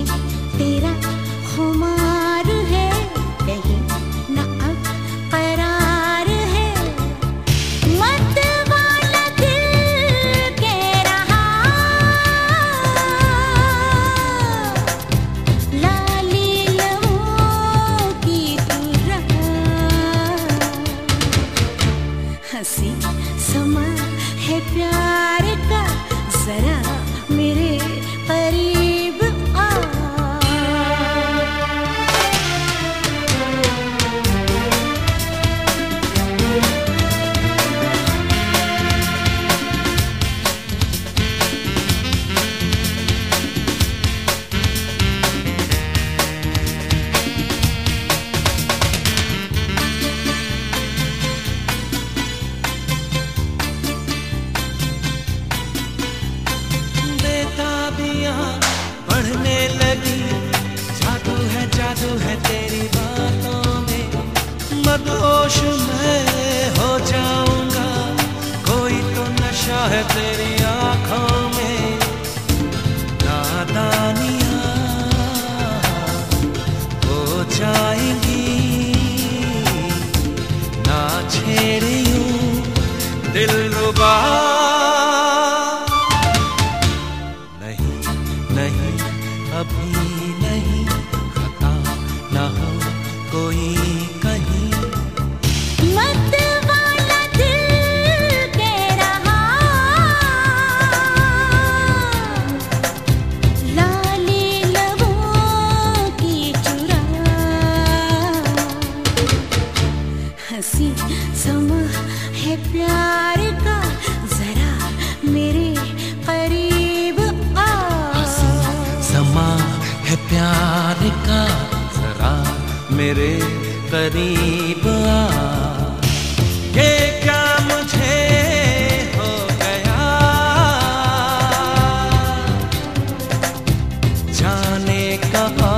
तेरा खुमार है, कहीं न अब करार है। मत वाला दिल कह रहा, लाली लबों की तू रहा। हंसी समा है प्यार का, जरा मेरे करीब आ। बढ़ने लगी, जादू है तेरी बातों में। मदहोश मैं हो जाऊंगा, कोई तो नशा है तेरी आंखों में। नादानियां हो जाएंगी, ना छेड़ यूं दिलरुबा। अभी नहीं, खता न हो कोई कहीं। मत वाला दिल कह रहा, लाली लबों की चुरा। हंसी समा है प्यार का, जरा मेरे करीब आ। समा है प्यार का, जरा मेरे करीब आ। ये क्या मुझे हो गया, जाने कहाँ